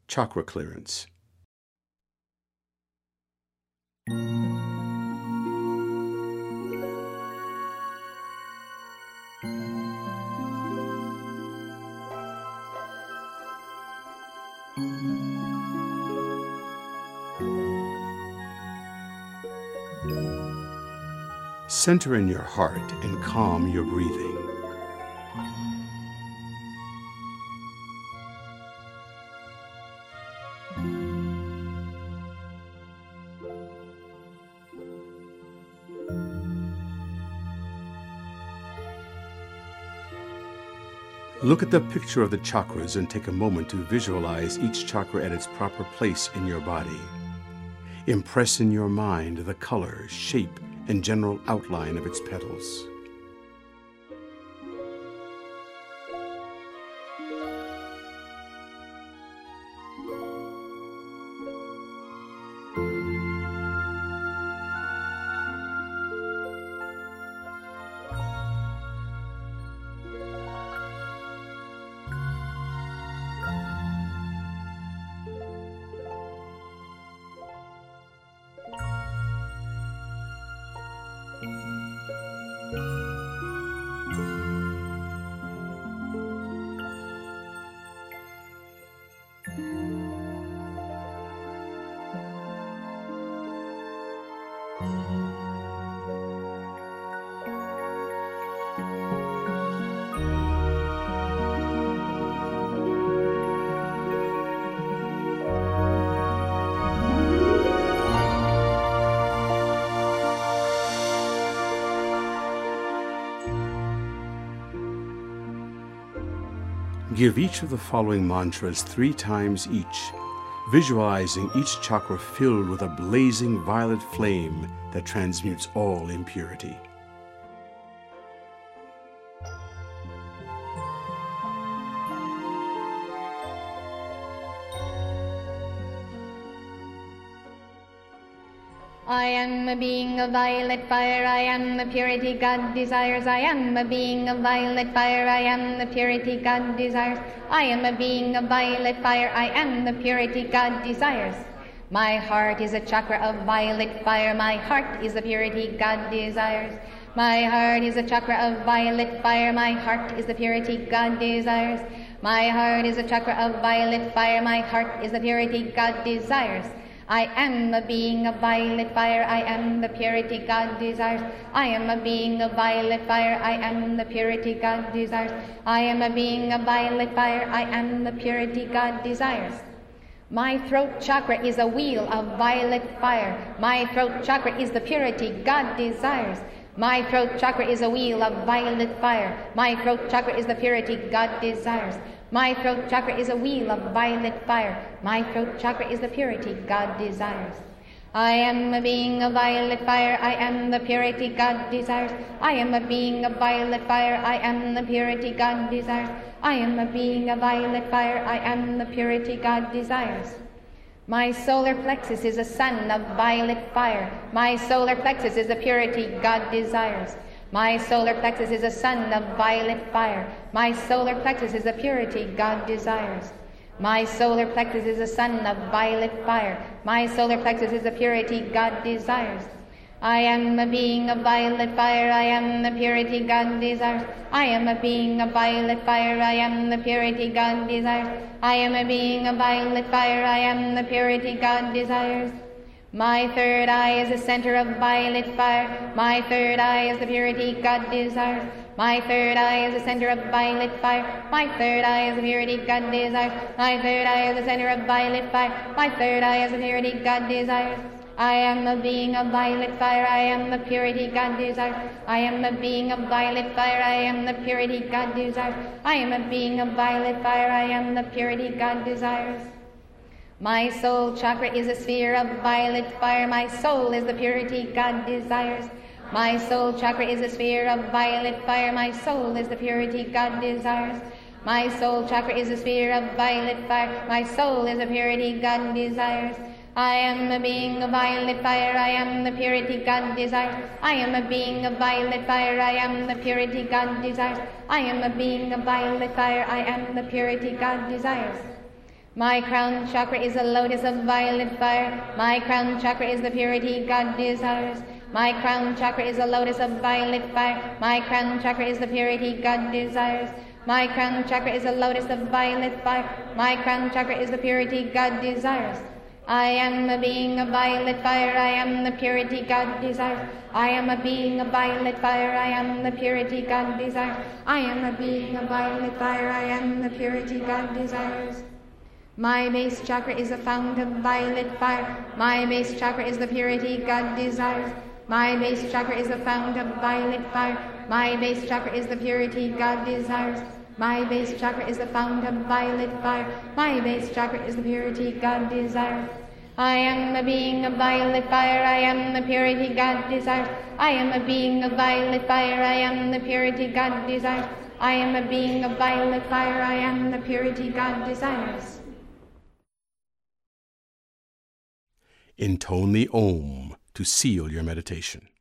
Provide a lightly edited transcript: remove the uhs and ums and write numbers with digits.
chakra clearance. Center in your heart and calm your breathing. Look at the picture of the chakras and take a moment to visualize each chakra at its proper place in your body. Impress in your mind the color, shape, and general outline of its petals. Give each of the following mantras 3 times each, visualizing each chakra filled with a blazing violet flame that transmutes all impurity. I am a being of violet fire, I am the purity God desires. I am a being of violet fire, I am the purity God desires. I am a being of violet fire, I am the purity God desires. My heart is a chakra of violet fire, my heart is the purity God desires. My heart is a chakra of violet fire, my heart is the purity God desires. My heart is a chakra of violet fire, my heart is the purity God desires. I am a being of violet fire, I am the purity God desires. I am a being of violet fire, I am the purity God desires. I am a being of violet fire, I am the purity God desires. My throat chakra is a wheel of violet fire. My throat chakra is the purity God desires. My throat chakra is a wheel of violet fire. My throat chakra is the purity God desires. My throat chakra is a wheel of violet fire. My throat chakra is the purity God desires. I am a being of violet fire, I am the purity God desires. I am a being of violet fire, I am the purity God desires. I am a being of violet fire, I am the purity God desires. My solar plexus is a sun of violet fire. My solar plexus is the purity God desires. My solar plexus is a sun of violet fire. My solar plexus is the purity God desires. My solar plexus is a sun of violet fire. My solar plexus is the purity God desires. I am a being of violet fire, I am the purity God desires. I am a being of violet fire, I am the purity God desires. I am a being of violet fire, I am the purity God desires. My third eye is the center of violet fire. My third eye is the purity God desires. My third eye is the center of violet fire. My third eye is the purity God desires. My third eye is the center of violet fire. My third eye is the purity God desires. I am a being of violet fire, I am the purity God desires. I am a being of violet fire, I am the purity God desires. I am a being of violet fire, I am the purity God desires. My soul chakra is a sphere of violet fire. My soul is the purity God desires. My soul chakra is a sphere of violet fire. My soul is the purity God desires. My soul chakra is a sphere of violet fire. My soul is the purity God desires. I am a being of violet fire, I am the purity God desires. I am a being of violet fire, I am the purity God desires. I am a being of violet fire, I am the purity God desires. My crown chakra is a lotus of violet fire. My crown chakra is the purity God desires. My crown chakra is a lotus of violet fire. My crown chakra is the purity God desires. My crown chakra is a lotus of violet fire. My crown chakra is the purity God desires. I am a being of violet fire. I am the purity God desires. I am a being of violet fire. I am the purity God desires. I am a being of violet fire. I am the purity God desires. My base chakra is a fount of violet fire. My base chakra is the purity God desires. My base chakra is a fount of violet fire. My base chakra is the purity God desires. My base chakra is the fount of violet fire. My base chakra is the purity God desires. I am a being of violet fire. I am the purity God desires. I am a being of violet fire. I am the purity God desires. I am a being of violet fire. I am the purity God desires. Intone the Om to seal your meditation.